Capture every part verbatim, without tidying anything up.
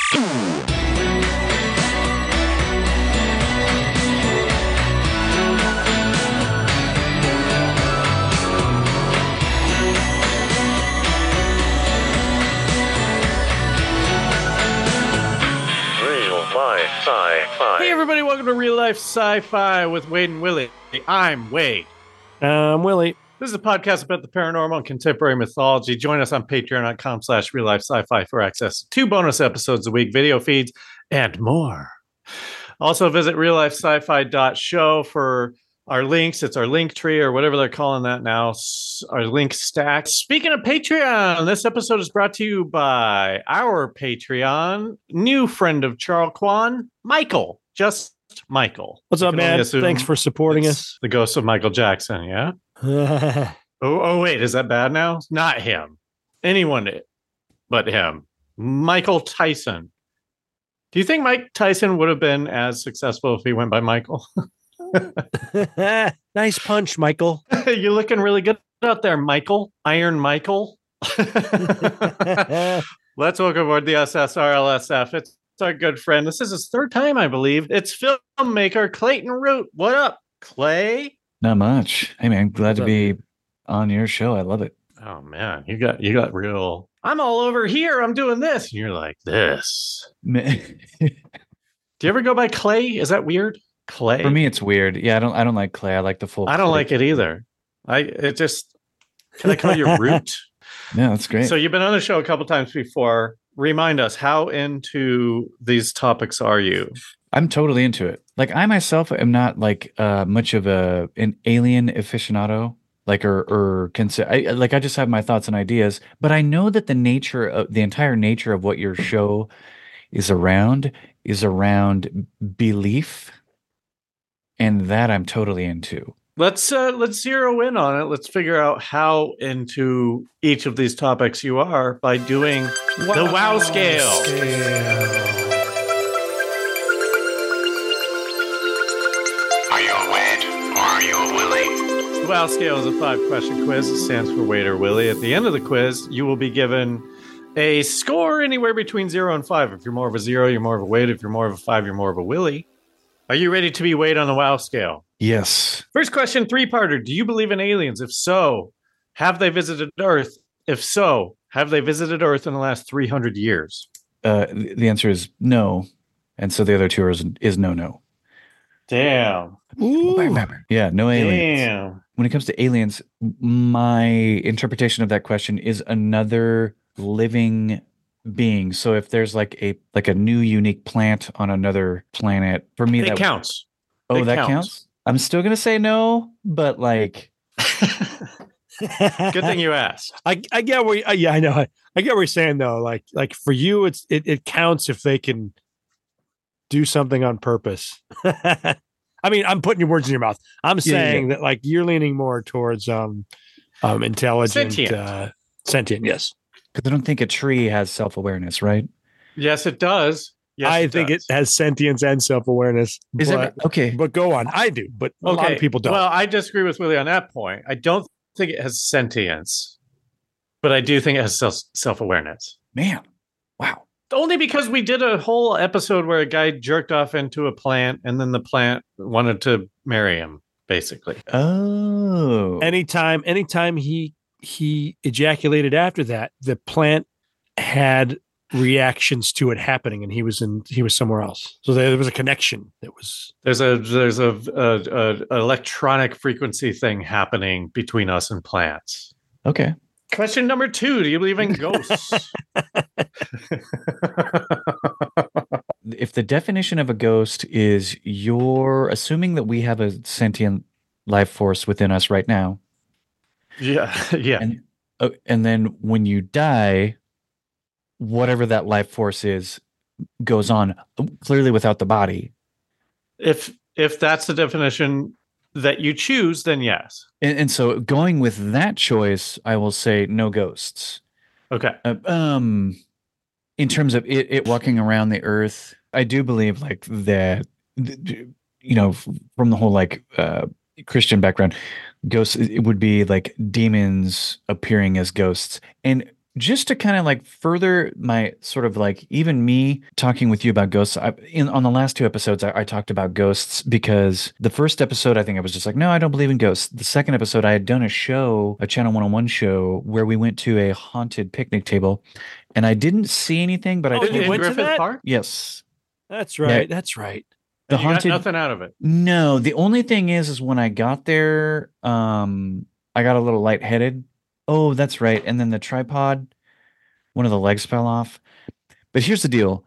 Sci-fi. Hey everybody, welcome to Real Life Sci-Fi with Wade and Willie. I'm Wade. I'm Willie. This is a podcast about the paranormal and contemporary mythology. Join us on patreon.com slash real life sci-fi for access to two bonus episodes a week, video feeds, and more. Also visit real life sci fi dot show for our links. It's our link tree or whatever they're calling that now. Our link stack. Speaking of Patreon, this episode is brought to you by our Patreon, new friend of Charles Kwan, Michael. Just Michael. What's up, man? Thanks for supporting us. The ghost of Michael Jackson, yeah? oh, oh, wait. Is that bad now? Not him. Anyone but him. Michael Tyson. Do you think Mike Tyson would have been as successful if he went by Michael? Nice punch, Michael. You're looking really good out there, Michael. Iron Michael. Let's welcome aboard the S S R L S F. It's our good friend. This is his third time, I believe. It's filmmaker Clayton Root. What up, Clay? Not much. Hey, man, glad to be on your show. I love it. Oh man, you got you got real. I'm all over here. I'm doing this. And you're like this. Do you ever go by Clay? Is that weird? Clay. For me, it's weird. Yeah, I don't. I don't like Clay. I like the full. I don't Clay. like it either. I it just. Can I call you Root? Yeah, that's great. So you've been on the show a couple times before. Remind us, how into these topics are you? I'm totally into it. Like I myself am not like uh, much of a an alien aficionado. Like or or consider. I, like I just have my thoughts and ideas, but I know that the nature of the entire nature of what your show is around is around belief. And that I'm totally into. Let's uh, let's zero in on it. Let's figure out how into each of these topics you are by doing wow. the wow scale. scale. Are you a Wade or are you a Willie? The wow scale is a five-question quiz. It stands for Wade or Willie. At the end of the quiz, you will be given a score anywhere between zero and five. If you're more of a zero, you're more of a Wade. If you're more of a five, you're more of a Willie. Are you ready to be weighed on the wow scale? Yes. First question, three-parter. Do you believe in aliens? If so, have they visited Earth? If so, have they visited Earth in the last three hundred years? Uh, the answer is no. And so the other two is, is no, no. Damn. Ooh. Yeah, no aliens. Damn. When it comes to aliens, my interpretation of that question is another living being. So if there's like a like a new unique plant on another planet, for me it that counts. Oh, it that counts. counts. I'm still gonna say no, but like, good thing you asked. I I get where uh, yeah I know I, I get what you're saying though. Like like for you, it's it it counts if they can do something on purpose. I mean, I'm putting your words in your mouth. I'm saying yeah, yeah. that like you're leaning more towards um um intelligent sentient. Uh, sentient yes. Because I don't think a tree has self-awareness, right? Yes, it does. Yes, I it think does. it has sentience and self-awareness. Is but, it okay? But go on. I do, but a okay. lot of people don't. Well, I disagree with Willie on that point. I don't think it has sentience, but I do think it has self self-awareness. Man, wow. Only because we did a whole episode where a guy jerked off into a plant, and then the plant wanted to marry him, basically. Oh. Anytime, anytime he he ejaculated after that, the plant had reactions to it happening, and he was in he was somewhere else. So there, there was a connection that was there's a there's a, a, a electronic frequency thing happening between us and plants. Okay. Question number two: do you believe in ghosts? If the definition of a ghost is you're assuming that we have a sentient life force within us right now. Yeah, yeah. And, uh, and then when you die, whatever that life force is goes on, clearly without the body. If if that's the definition that you choose, then yes. And, and so going with that choice, I will say no ghosts. Okay. Uh, um, in terms of it, it walking around the earth, I do believe like that, you know, from the whole like uh, Christian background, ghosts, it would be like demons appearing as ghosts. And just to kind of like further my sort of like even me talking with you about ghosts. I, in on the last two episodes, I, I talked about ghosts because the first episode, I think I was just like, no, I don't believe in ghosts. The second episode, I had done a show, a Channel one oh one show, where we went to a haunted picnic table, and I didn't see anything, but I Oh, told you In went to Griffith that? Park? yes, That's right. That's right. the And you got haunted. nothing out of it. No, the only thing is, is when I got there, um, I got a little lightheaded. Oh, that's right. And then the tripod, one of the legs fell off. But here's the deal.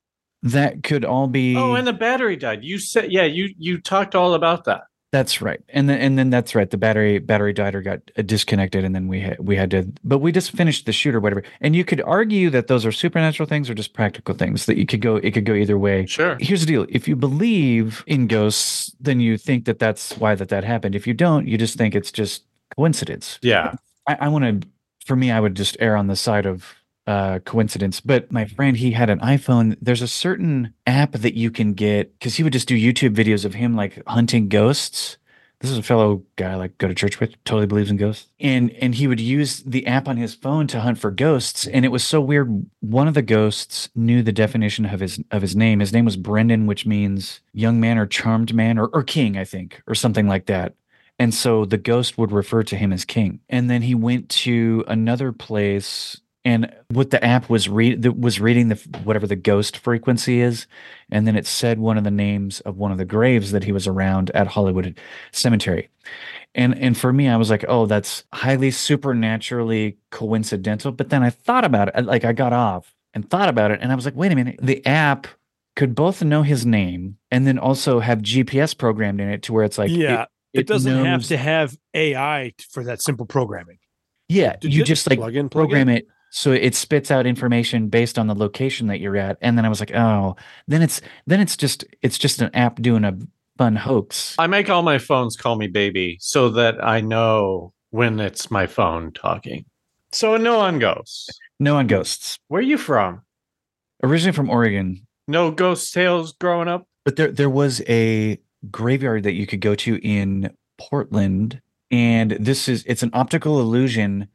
That could all be. Oh, and the battery died. You said, yeah, you you talked all about that. That's right. And then and then that's right. The battery battery died or got uh, disconnected, and then we had we had to. But we just finished the shoot or whatever. And you could argue that those are supernatural things or just practical things. That you could go. It could go either way. Sure. Here's the deal. If you believe in ghosts, then you think that that's why that that happened. If you don't, you just think it's just coincidence. Yeah. I, I want to, for me, I would just err on the side of uh, coincidence. But my friend, he had an iPhone. There's a certain app that you can get because he would just do YouTube videos of him like hunting ghosts. This is a fellow guy I like go to church with, totally believes in ghosts. And and he would use the app on his phone to hunt for ghosts. And it was so weird. One of the ghosts knew the definition of his of his name. His name was Brendan, which means young man or charmed man or, or king, I think, or something like that. And so the ghost would refer to him as king. And then he went to another place, and what the app was read was reading the whatever the ghost frequency is, and then it said one of the names of one of the graves that he was around at Hollywood Cemetery. And and for me, I was like, oh, that's highly supernaturally coincidental. But then I thought about it, like I got off and thought about it, and I was like, wait a minute, the app could both know his name and then also have G P S programmed in it to where it's like, yeah. it, It, doesn't have knows- to have A I t- for that simple programming. Yeah, Did you you just like plug in, plug program in? it so it spits out information based on the location that you're at. And then I was like, oh, then it's then it's just it's just an app doing a fun hoax. I make all my phones call me baby so that I know when it's my phone talking. So no on ghosts. No on ghosts. Where are you from? Originally from Oregon, No ghost tales growing up? but there there was a graveyard that you could go to in Portland, and this is it's an optical illusion.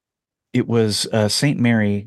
It was uh, Saint Mary,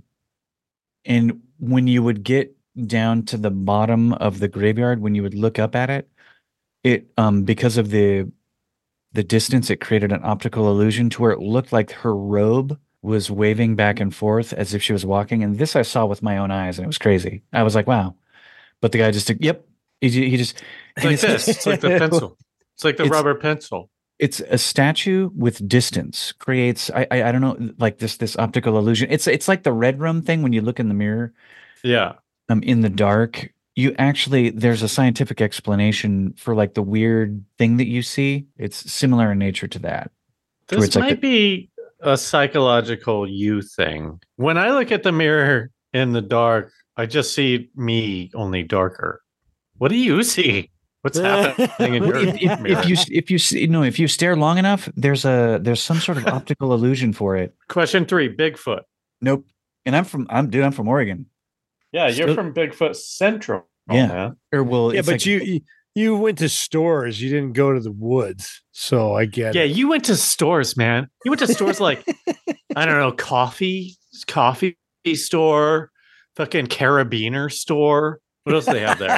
and when you would get down to the bottom of the graveyard, when you would look up at it, it um because of the the distance, it created an optical illusion to where it looked like her robe was waving back and forth as if she was walking. And this I saw with my own eyes, and it was crazy. I was like, wow. But the guy just took, yep. He, ju- he just, It's and like this. It's like the pencil. It's like the It's- rubber pencil. it's a statue with distance creates, I, I, I don't know, like this, this optical illusion. It's, it's like the red room thing when you look in the mirror, Yeah. um, in the dark. You actually, there's a scientific explanation for like the weird thing that you see. It's similar in nature to that. To where This it's like might the- be a psychological you thing. When I look at the mirror in the dark, I just see me only darker. What do you see? What's happening in your if, if, mirror? if you if you see, no if you stare long enough, there's a there's some sort of optical illusion for it. Question three, Bigfoot. Nope. And I'm from I'm dude. I'm from Oregon. Yeah, you're Still- from Bigfoot Central. Yeah. man. Or well, Yeah, it's but like- you you- you went to stores. You didn't go to the woods. So I get Yeah, it. you went to stores, man. You went to stores like I don't know, coffee, coffee store, fucking carabiner store. What else do they have there?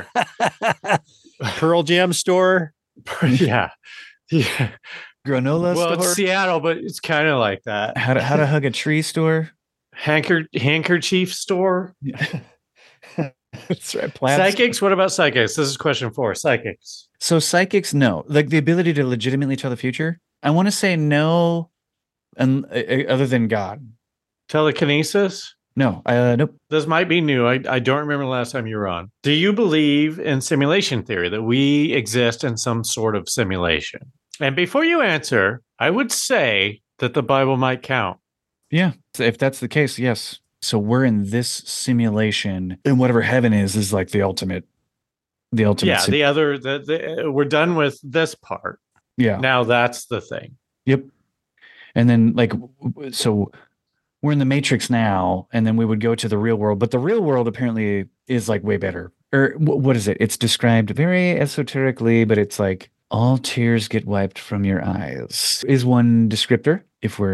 Pearl Jam store. yeah. Yeah. granola Well, store. it's Seattle, but it's kind of like that. how to how to hug a tree store. Hanker handkerchief store. That's right. Plaid Psychics? What about psychics? This is question four. Psychics. So psychics, no, like the ability to legitimately tell the future. I want to say no, and uh, uh, other than God, Telekinesis? no, uh, nope. This might be new. I, I don't remember the last time you were on. Do you believe in simulation theory, that we exist in some sort of simulation? And before you answer, I would say that the Bible might count. Yeah, so if that's the case, yes. So we're in this simulation, and whatever heaven is is like the ultimate, the ultimate. Yeah, sim- the other, the, the, we're done with this part. yeah. Now that's the thing. Yep. And then like w- w- so we're in the matrix now, and then we would go to the real world, but the real world apparently is like way better. Or wh- what is it? It's described very esoterically, but it's like all tears get wiped from your eyes is one descriptor if we're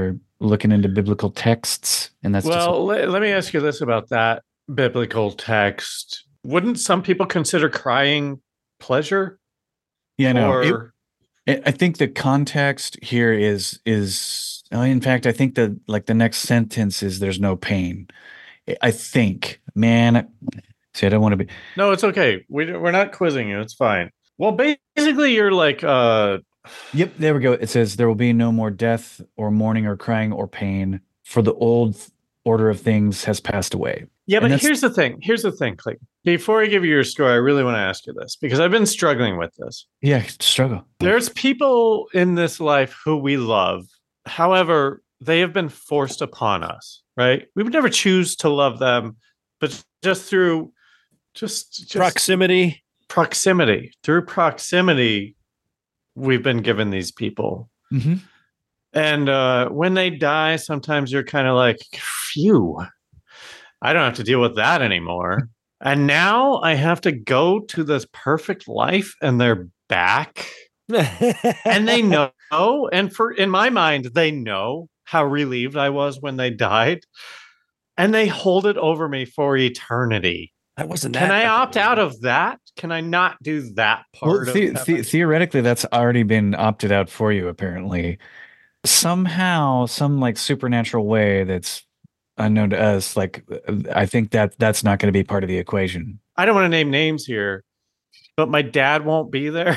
looking into biblical texts, and that's just Well, let, let me ask you this about that biblical text. Wouldn't some people consider crying pleasure? yeah, no. It, Or I I think the context here is is uh, in fact, I think that like the next sentence is there's no pain. I- I think, man. See, I don't want to be. no, it's okay. We we're not quizzing you. It's fine. Well, basically, you're like, uh, Yep, there we go. It says there will be no more death or mourning or crying or pain, for the old order of things has passed away. yeah. And But that's- here's the thing. Here's the thing, Clayton. Before I give you your story, I really want to ask you this because I've been struggling with this. Yeah, struggle. There's people in this life who we love. However, they have been forced upon us, right? We would never choose to love them, but just through just, just Proximity. proximity, through proximity, we've been given these people. Mm-hmm. And uh, when they die, sometimes you're kind of like, phew, I don't have to deal with that anymore. And now I have to go to this perfect life and they're back. And they know, and for in my mind, they know how relieved I was when they died. And they hold it over me for eternity. That wasn't that. Can I opt out of that? Can I not do that part Well, of the, heaven? the, theoretically, that's already been opted out for you, apparently. Somehow, some like supernatural way that's unknown to us. Like, I think that that's not going to be part of the equation. I don't want to name names here, but my dad won't be there.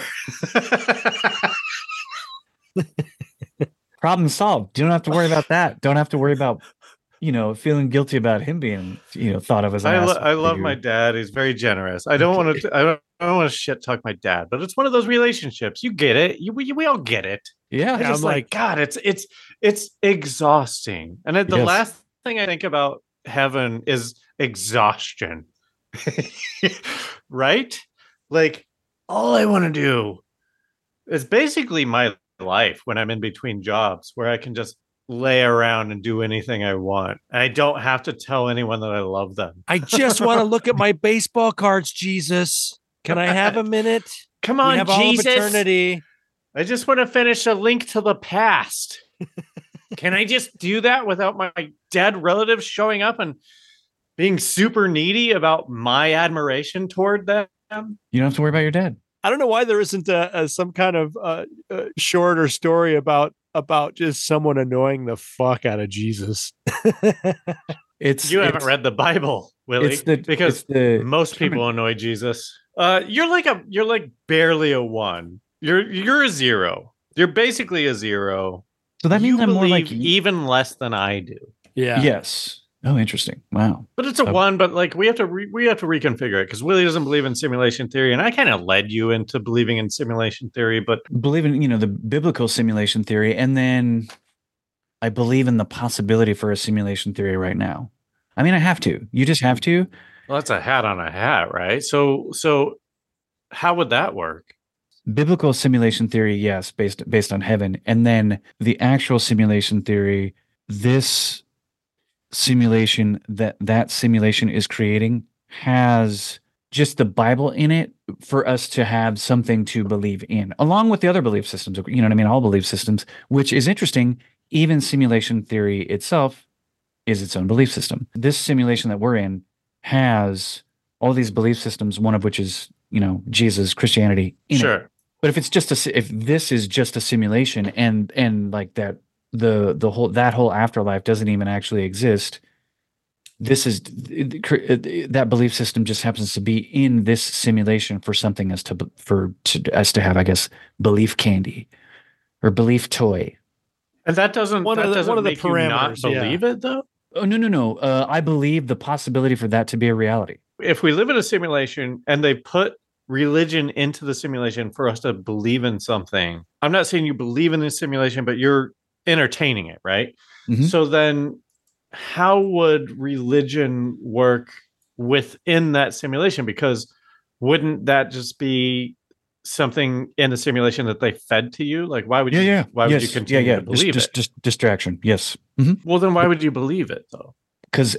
Problem solved. You don't have to worry about that. Don't have to worry about, you know, feeling guilty about him being, you know, thought of as an I, lo- asshole I to love you. my dad. He's very generous. I don't want to. I don't, I don't want to shit talk my dad, but it's one of those relationships. You get it. You we, we all get it. Yeah, I Yeah, just I'm like, like- God. It's it's it's exhausting. And then the Yes. last thing I think about heaven is exhaustion. Right? Like all I want to do is basically my life when I'm in between jobs, where I can just lay around and do anything I want. And I don't have to tell anyone that I love them. I just want to look at my baseball cards, Jesus. Can I have a minute? Come We on, have all of Jesus. eternity. I just want to finish A Link to the Past. Can I just do that without my dead relatives showing up and being super needy about my admiration toward them? You don't have to worry about your dad. I don't know why there isn't a, a some kind of uh, uh, shorter story about about just someone annoying the fuck out of Jesus. It's You haven't it's- read the Bible, Willie, It's the because it's the most people annoy Jesus. Uh, you're like a you're like barely a one. You're you're a zero. You're basically a zero. so that means you I'm more like believe even less than I do. Yeah. yes. Oh, interesting. Wow. But it's a Oh. one. But like we have to re- we have to reconfigure it because Willie doesn't believe in simulation theory, and I kind of led you into believing in simulation theory. But Believe in, you know, the biblical simulation theory, and then I believe in the possibility for a simulation theory right now. I mean, I have to. You just have to. well, that's a hat on a hat, right? So so how would that work? Biblical simulation theory, yes, based based on heaven, and then the actual simulation theory, this simulation that that simulation is creating has just the Bible in it for us to have something to believe in, along with the other belief systems. You know what I mean? All belief systems, which is interesting. Even simulation theory itself is its own belief system. This simulation that we're in has all these belief systems, one of which is, you know, Jesus, Christianity in it. Sure. But if it's just a, si- if this is just a simulation and and like that the the whole that whole afterlife doesn't even actually exist, this is that belief system just happens to be in this simulation for something as to for to, as to have, I guess, belief candy or belief toy. And that doesn't One that of the- doesn't one of the make you not parameters, yeah. believe it though. Oh no no no! Uh, I believe the possibility for that to be a reality. If we live in a simulation and they put religion into the simulation for us to believe in something, I'm not saying you believe in this simulation, but you're entertaining it, right? Mhm. So then how would religion work within that simulation? Because wouldn't that just be something in the simulation that they fed to you? Like, why would Yeah you? yeah. Why yes. would you continue yeah yeah. to believe just, it? just just distraction. Yes. hmm Well, then why would you believe it though? Because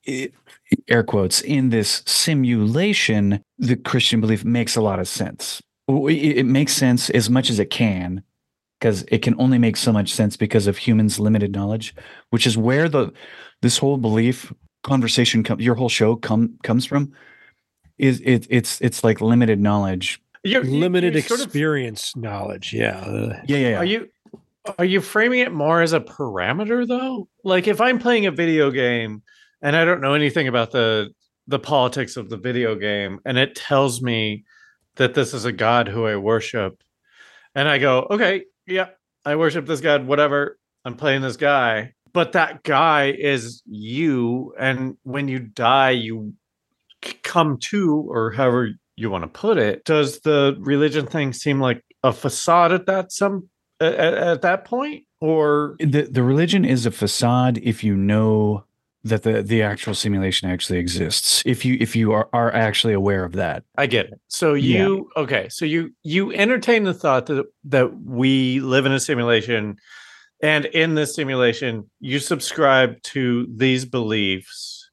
air quotes in this simulation, the Christian belief makes a lot of sense. It, it makes sense as much as it can. because it can only make so much sense because of humans' limited knowledge, which is where the this whole belief conversation com- your whole show come comes from. Is it it's it's like limited knowledge, You're, you- Limited you're sort of- experience knowledge. Yeah. Uh, yeah, yeah, yeah. Are you are you framing it more as a parameter though? Like if I'm playing a video game and I don't know anything about the the politics of the video game and it tells me that this is a god who I worship and I go, "Okay, yeah, I worship this god, whatever. I'm playing this guy." But that guy is you and when you die you c- come to or however you want to put it. Does the religion thing seem like a facade at that some at, at that point, or the the religion is a facade if you know that the the actual simulation actually exists. If you if you are, are actually aware of that. I get it. So you okay? So you you entertain the thought that that we live in a simulation, and in this simulation, you subscribe to these beliefs,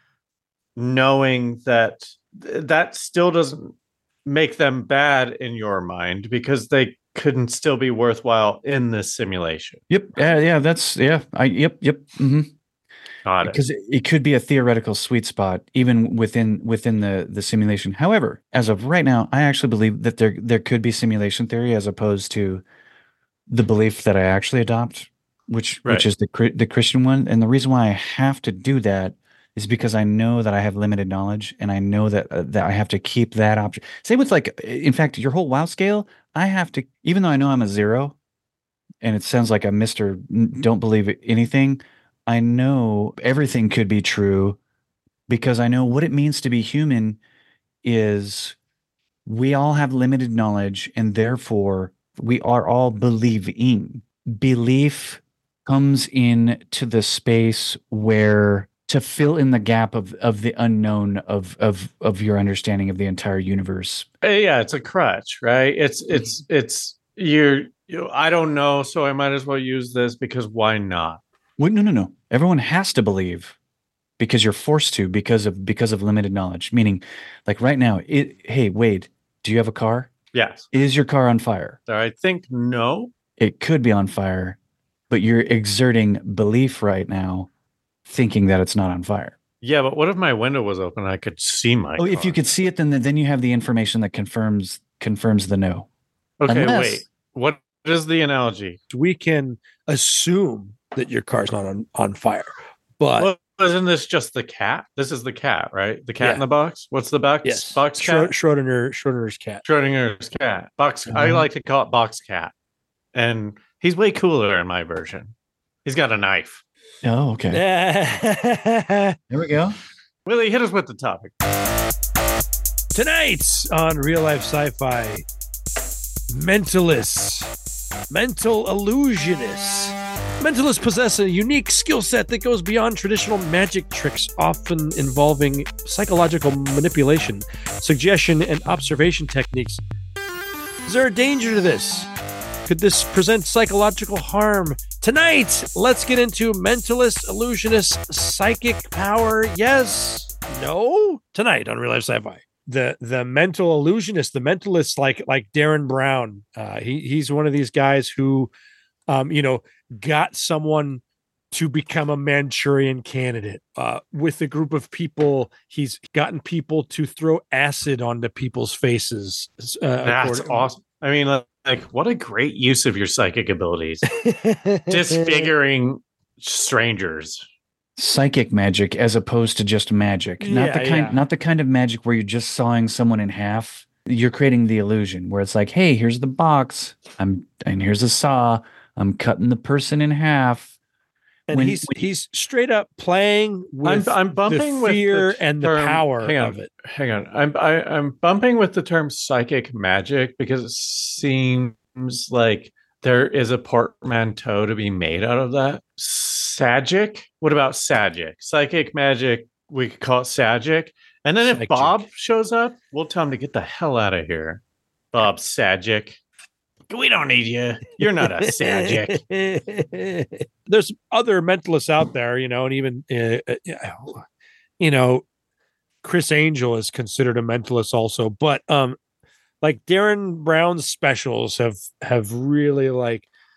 knowing that th- that still doesn't make them bad in your mind because they couldn't still be worthwhile in this simulation. Yep. Yeah. Yeah. That's yeah. I. Yep. Yep. hmm Got it. Because it, it could be a theoretical sweet spot even within within the the simulation. However, as of right now, I actually believe that there there could be simulation theory as opposed to the belief that I actually adopt, which Right. which is the Chri- the Christian one. And the reason why I have to do that is because I know that I have limited knowledge, and I know that uh, that I have to keep that option. Same with like, in fact, your whole WoW scale. I have to, even though I know I'm a zero, and it sounds like I'm Mister N- Don't believe anything. I know everything could be true because I know what it means to be human is we all have limited knowledge, and therefore we are all believing. Belief comes in to the space where to fill in the gap of of the unknown of of of your understanding of the entire universe. Uh, yeah, it's a crutch, right? It's it's it's you're you. I don't know, so I might as well use this because why not? Wait, no, no, no. Everyone has to believe because you're forced to because of because of limited knowledge. Meaning, like right now, it. Hey, Wade, do you have a car? Yes. Is your car on fire? So I think no. It could be on fire, but you're exerting belief right now, thinking that it's not on fire. Yeah, but what if my window was open and I could see my Oh, if car? you could see it, then then you have the information that confirms confirms the no. Okay, Unless- wait. What is the analogy? we can assume that your car's not on, on fire, but Well, isn't this just the cat? This is the cat, right? The cat Yeah. in the box? What's the box? yes, Box Schro- cat? Schrodinger, Schrodinger's cat. Schrodinger's cat. Box. I Uh-huh. like to call it box cat. And he's way cooler in my version. He's got a knife. Oh, okay. There we go. Willie, hit us with the topic. Tonight on Real Life Sci-Fi, mentalists, mental illusionists. Mentalists possess a unique skill set that goes beyond traditional magic tricks, often involving psychological manipulation, suggestion, and observation techniques. Is there a danger to this? Could this present psychological harm? Tonight, let's get into mentalist, illusionist, psychic power. Yes? No? Tonight on Real Life Sci-Fi. The the mental illusionist, the mentalist, like like Darren Brown. Uh, he he's one of these guys who, um, you know, got someone to become a Manchurian candidate. Uh, with a group of people, he's gotten people to throw acid onto people's faces. Uh, That's according- awesome. I mean, like, like, what a great use of your psychic abilities. Disfiguring strangers. Psychic magic as opposed to just magic. Not the Yeah, kind yeah. not the kind of magic where you're just sawing someone in half. You're creating the illusion where it's like, hey, here's the box. I'm and here's a saw. I'm cutting the person in half. And When- he's he's straight up playing with I'm, I'm bumping the with fear the and the term- power hang on, of it. Hang on, I'm I, I'm bumping with the term psychic magic because it seems like there is a portmanteau to be made out of that. Sagic. What about Sagic? Psychic magic. We could call it Sagic. And then if Sagic. Bob shows up, we'll tell him to get the hell out of here. Bob Sagic. We don't need you. You're not a Sagic. There's other mentalists out there, you know, and even uh, uh, you know, Chris Angel is considered a mentalist also, but um, like Darren Brown's specials have have really like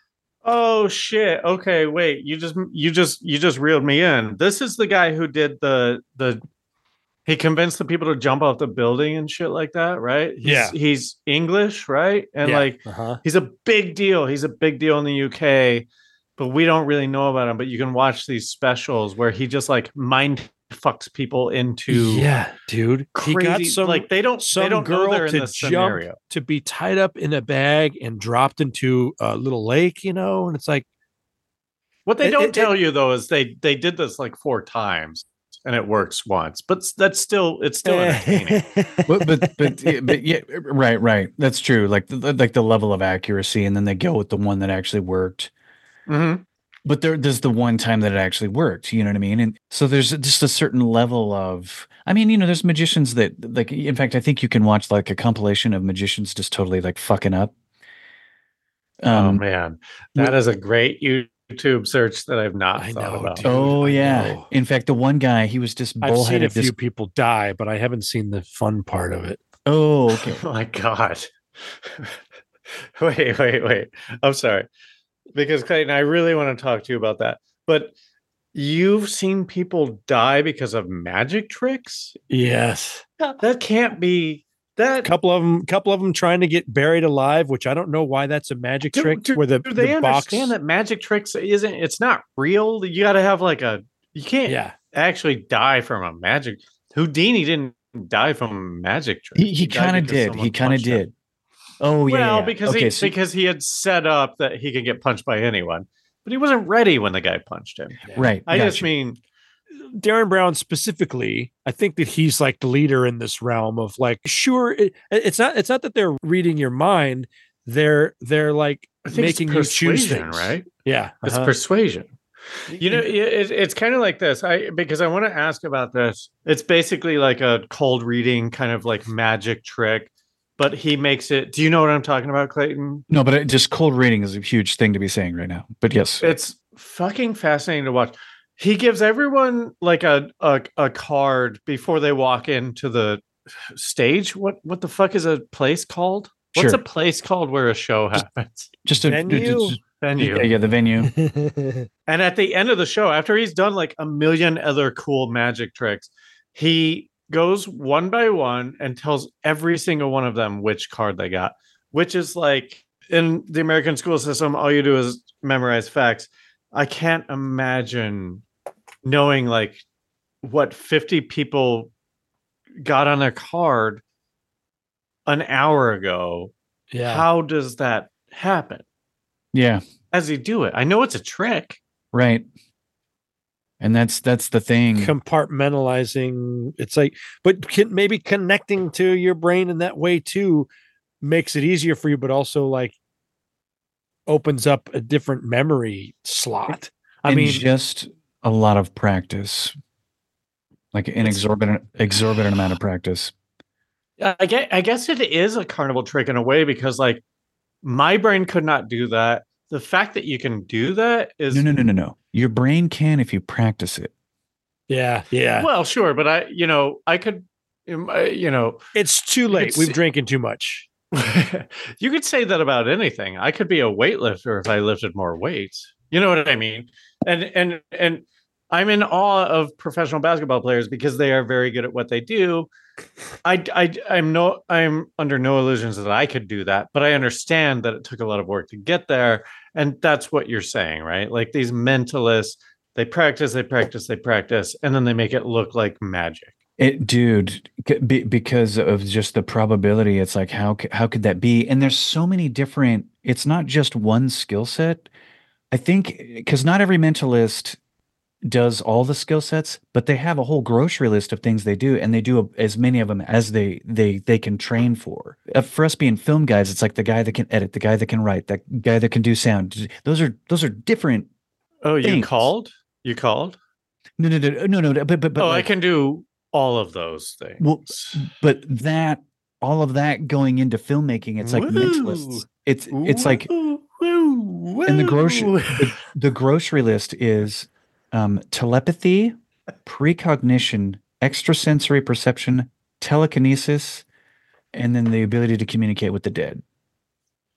Oh shit. Okay, wait. You just you just you just reeled me in. This is the guy who did the the he convinced the people to jump off the building and shit like that, right? He's Yeah. he's English, right? And Yeah. like Uh-huh. he's a big deal. He's a big deal in the U K, but we don't really know about him. But you can watch these specials where he just like mind fucks people into Yeah, dude. crazy. He got some like they don't some they don't know girl they're in to this jump scenario. to be tied up in a bag and dropped into a little lake, you know, and it's like What they It- don't it- tell you though is they they did this like four times and it works once, but s- that's still it's still entertaining. but but but yeah, but yeah, right, right. That's true. Like the, like the level of accuracy, and then they go with the one that actually worked. Mhm. But there, there's the one time that it actually worked. You know what I mean? And so there's just a certain level of. I mean, you know, there's magicians that like. In fact, I think you can watch like a compilation of magicians just totally like fucking up. Oh Um, man, that is a great YouTube search that I've not I thought know, about. dude. oh I yeah. know. In fact, the one guy, he was just I've seen a bullheaded. few This. people die, but I haven't seen the fun part of it. Oh, okay. Oh my god. wait, wait, wait. I'm sorry. Because Clayton, I really want to talk to you about that. But you've seen people die because of magic tricks? Yes. That can't be that Couple of them couple of them trying to get buried alive, which I don't know why that's a magic do, trick do- where the, do they the box understand that magic tricks isn't it's not real? You gotta have like a you can't Yeah. actually die from a magic Houdini didn't die from a magic trick. He, he died kind of because did. someone He kind of punched him. did. Oh yeah. Well, yeah. because okay, he so- because he had set up that he could get punched by anyone, but he wasn't ready when the guy punched him. right. I just gotcha. mean, Darren Brown specifically, I think that he's like the leader in this realm of like, sure, it, it's not it's not that they're reading your mind, they're they're like I think making it's you choose persuasion, things, right? Yeah, It's uh-huh. persuasion. You know, it, it's kind of like this. I because I want to ask about this. It's basically like a cold reading kind of like magic trick, but he makes it. Do you know what I'm talking about, Clayton? No, but it, just cold reading is a huge thing to be saying right now. But yes, It's fucking fascinating to watch. He gives everyone like a, a a card before they walk into the stage. What what the fuck is a place called? What's Sure. a place called where a show happens? just a Venue? just- Venue. yeah, yeah, the venue. And at the end of the show, after he's done like a million other cool magic tricks, he goes one by one and tells every single one of them which card they got, which is like in the American school system, all you do is memorize facts. I can't imagine knowing like what fifty people got on their card an hour ago. Yeah. How does that happen? Yeah, How does he do it? I know it's a trick. right. And that's that's the thing. Compartmentalizing. It's like, but can, maybe connecting to your brain in that way too makes it easier for you, but also like opens up a different memory slot. I and mean, just a lot of practice, like an exorbitant exorbitant amount of practice. I guess, I guess it is a carnival trick in a way because like my brain could not do that. The fact that you can do that is No, no, no, no, no. Your brain can if you practice it. yeah, yeah. well, sure, but I, you know, I could, um, uh, you know, It's too late. It's- We've drinking too much. you could say that about anything. I could be a weightlifter if I lifted more weights. You know what I mean? And and and I'm in awe of professional basketball players because they are very good at what they do. I, I I'm no I'm under no illusions that I could do that, but I understand that it took a lot of work to get there, and that's what you're saying, right? Like these mentalists, they practice, they practice, they practice, and then they make it look like magic. It, dude, c- be, because of just the probability, it's like how c- how could that be? And there's so many different. It's not just one skill set. I think because not every mentalist does all the skill sets, but they have a whole grocery list of things they do, and they do a, as many of them as they they they can train for. Uh, for us being film guys, it's like the guy that can edit, the guy that can write, that guy that can do sound. Those are those are different. Oh, you Thanks. called? You called? No, no, no, no, no. But but but oh, like, I can do all of those things. Well, but that all of that going into filmmaking, it's like Woo. mentalists. It's it's like Woo, woo, and the grocery woo. the, the grocery list is um, telepathy, precognition, extrasensory perception, telekinesis, and then the ability to communicate with the dead.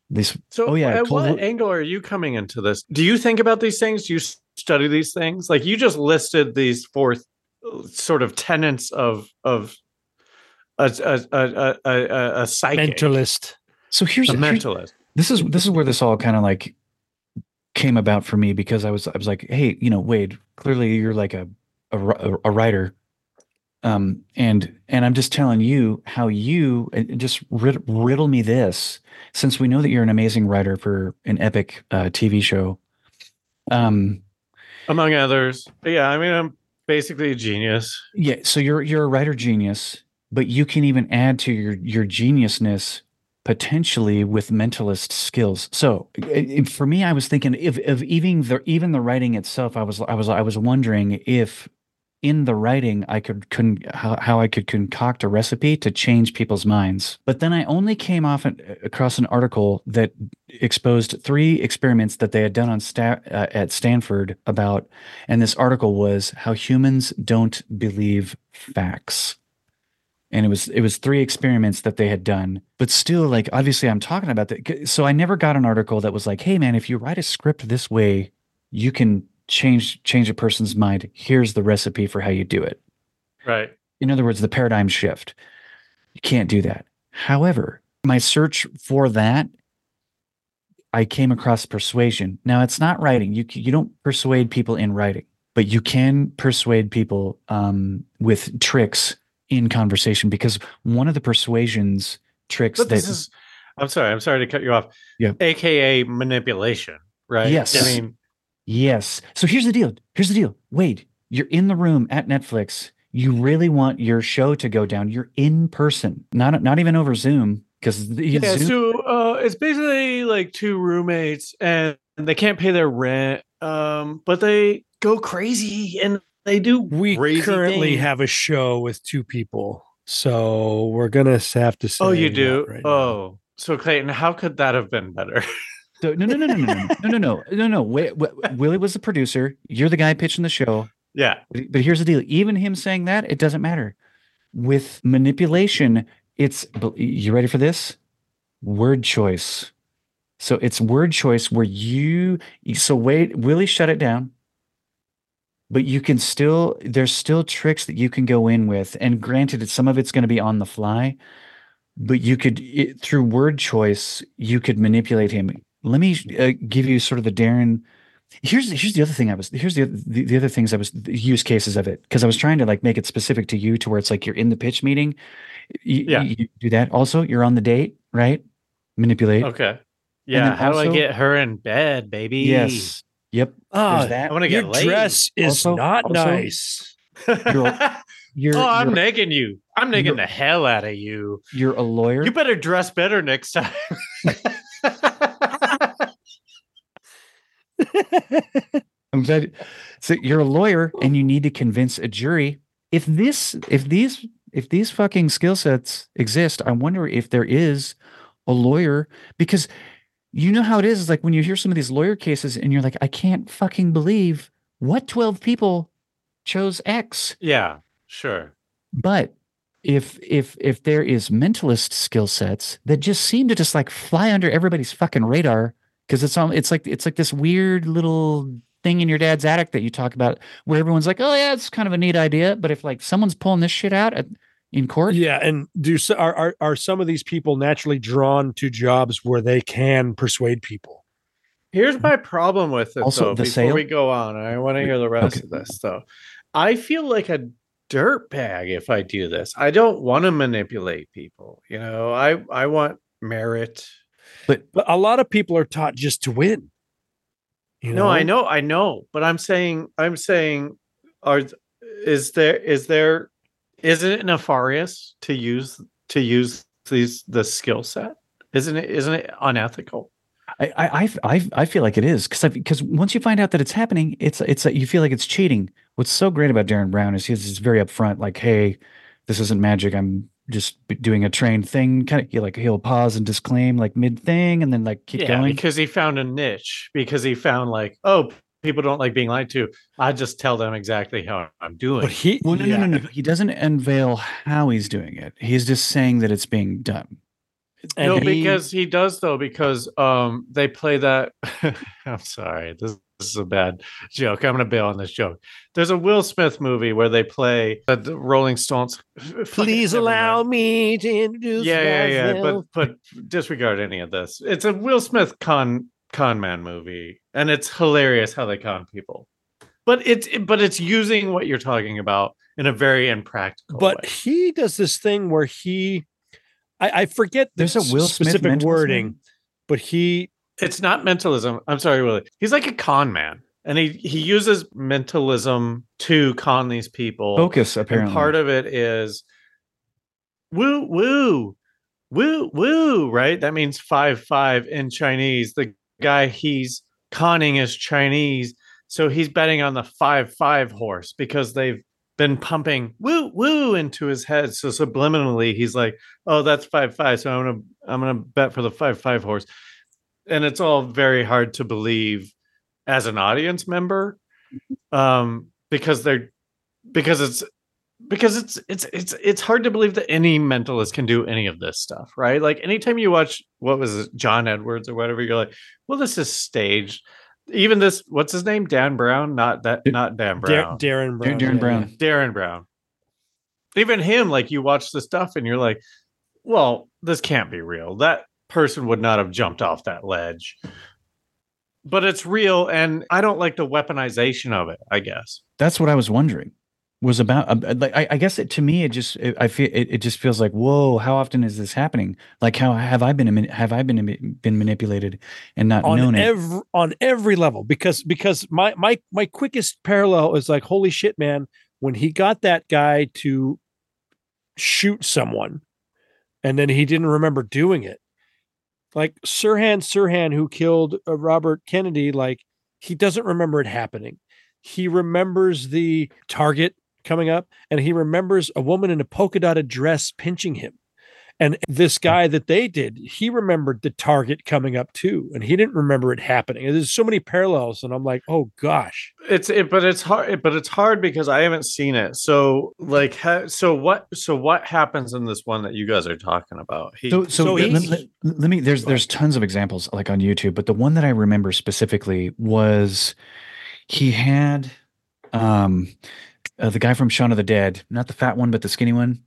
These. So, Oh yeah. at Cold what War- angle are you coming into this? Do you think about these things? Do you s- study these things? Like you just listed these four th- sort of tenets of of a a a a, a, a psychic, Mentalist. So here's, a here's mentalist. this is this is where this all kind of like came about for me, because I was I was like, hey, you know, Wade, clearly you're like a a, a writer, um, and and I'm just telling you how you and just rid, riddle me this, since we know that you're an amazing writer for an epic uh, T V show, um, Among others. But yeah, I mean, I'm basically a genius. yeah. So you're you're a writer genius, but you can even add to your your geniusness potentially with mentalist skills. So it, it- for me, I was thinking if of even the even the writing itself, I was I was I was wondering if in the writing I could con- how, how I could concoct a recipe to change people's minds. But then I only came off an, across an article that exposed three experiments that they had done on sta- uh, at Stanford about, and this article was how humans don't believe facts. And it was it was three experiments that they had done, but still, like, obviously I'm talking about that. So I never got an article that was like, hey man, if you write a script this way, you can change change a person's mind. Here's the recipe for how you do it. Right. In other words, the paradigm shift. You can't do that. However, my search for that, I came across persuasion. Now, it's not writing. You you don't persuade people in writing, but you can persuade people um, with tricks in conversation, because one of the persuasions tricks But that this is, I'm sorry, I'm sorry to cut you off. Yeah. A K A manipulation, right? Yes. I mean, yes. So here's the deal. Here's the deal. Wade, you're in the room at Netflix. You really want your show to go down. You're in person, not not even over Zoom, because yeah, Zoom. so uh, it's basically like two roommates and they can't pay their rent, um, but they go crazy and they do We crazy currently things. have a show with two people, so we're gonna have to say. Oh, you that do? Right now. Oh, so Clayton, how could that have been better? So, no, no, no, no, no, no, no, no, no, no, no. Wait, wait, Willie was the producer. You're the guy pitching the show. Yeah. But, but here's the deal. Even him saying that, it doesn't matter. With manipulation, it's, you ready for this? Word choice. So it's word choice where you, so wait, Willie shut it down, but you can still, there's still tricks that you can go in with. And granted, some of it's going to be on the fly, but you could, it, through word choice, you could manipulate him. Let me uh, give you sort of the Darren. Here's here's the other thing I was here's the the, the other things I was the use cases of it, because I was trying to like make it specific to you, to where it's like you're in the pitch meeting. You, Yeah. you, you do that. Also, you're on the date, right? Manipulate. Okay. Yeah. then How do also- I get her in bed, baby? Yes. Yep. Ah, There's that. I want to your get laid. dress is Also- not also- nice. oh, You're I'm you're, nagging you. I'm nagging you're- the hell out of you. you're a lawyer. You better dress better next time. I'm glad. So you're a lawyer and you need to convince a jury. If this, if these, if these fucking skill sets exist, I wonder if there is a lawyer, because you know how it is. It's like when you hear some of these lawyer cases and you're like, I can't fucking believe what twelve people chose X. Yeah, sure. But if if if there is mentalist skill sets that just seem to just like fly under everybody's fucking radar, because it's on it's like it's like this weird little thing in your dad's attic that you talk about, where everyone's like, oh yeah, it's kind of a neat idea, but if like someone's pulling this shit out at, in court, Yeah, and do so, are, are are some of these people naturally drawn to jobs where they can persuade people? Here's my problem with it, Also, though. the Before sale- we go on, I want to hear the rest Okay. of this, though. I feel like a dirtbag if I do this. I don't want to manipulate people. You know, I I want merit. But a lot of people are taught just to win. You No, I know, I know, but I'm saying, I'm saying, are is there is there isn't it nefarious to use to use these the skill set? Isn't it isn't it unethical? I I I I feel like it is, because because once you find out that it's happening, it's it's you feel like it's cheating. What's so great about Darren Brown is he's just very upfront, like, hey, this isn't magic. I'm just doing a trained thing. Kind of, he like he'll pause and disclaim like mid thing, and then like keep Yeah, going. because he found a niche. Because he found like, oh, people don't like being lied to. I just tell them exactly how I'm doing. But he, Well, no, yeah. no, no, no. He doesn't unveil how he's doing it. He's just saying that it's being done. And no, he- because he does though, because um they play that. I'm sorry, this, this is a bad joke. I'm gonna bail on this joke. There's a Will Smith movie where they play uh, the Rolling Stones. please Never allow mind. me to introduce Yeah, yeah, yeah. myself. But but disregard any of this. It's a Will Smith con con man movie, and it's hilarious how they con people. But it's but it's using what you're talking about in a very impractical But way. he does this thing where he, I, I forget the There's a Will Smith specific mentalism? wording, but he, It's not mentalism. I'm sorry, Willie. He's like a con man, and he he uses mentalism to con these people. Focus, apparently. And part of it is woo woo woo woo. Right? That means five five in Chinese. The guy he's conning is Chinese, so he's betting on the five five horse because they've been pumping woo woo into his head. So subliminally, he's like, "Oh, that's five five. So I'm gonna I'm gonna bet for the five five horse." And it's all very hard to believe as an audience member, um, because they're because it's because it's it's it's it's hard to believe that any mentalist can do any of this stuff, right? Like anytime you watch what was it, John Edwards or whatever, you're like, well, this is staged. Even this, what's his name, Dan Brown? Not that, not Dan Dar- Brown, Darren Brown. Darren yeah, Brown. yeah. Darren Brown. Even him, like you watch the stuff and you're like, well, this can't be real. That person would not have jumped off that ledge. But it's real, and I don't like the weaponization of it, I guess. That's what I was wondering. Was about uh, like I, I guess it, to me it just it, I feel it, it just feels like, whoa, how often is this happening? Like how have I been have I been been manipulated and not known on it? every on every level, because because my my my quickest parallel is like, holy shit, man, when he got that guy to shoot someone and then he didn't remember doing it. Like Sirhan Sirhan, who killed uh, Robert Kennedy, like he doesn't remember it happening. He remembers the target coming up, and he remembers a woman in a polka dotted dress pinching him. And this guy that they did, he remembered the target coming up too, and he didn't remember it happening. And there's so many parallels, and I'm like, oh gosh. It's it, but it's hard. But it's hard because I haven't seen it. So like, ha, so what? So what happens in this one that you guys are talking about? He, So, so, so let, he's- let- let me. There's there's tons of examples like on YouTube, but the one that I remember specifically was he had um uh, the guy from Shaun of the Dead, not the fat one, but the skinny one.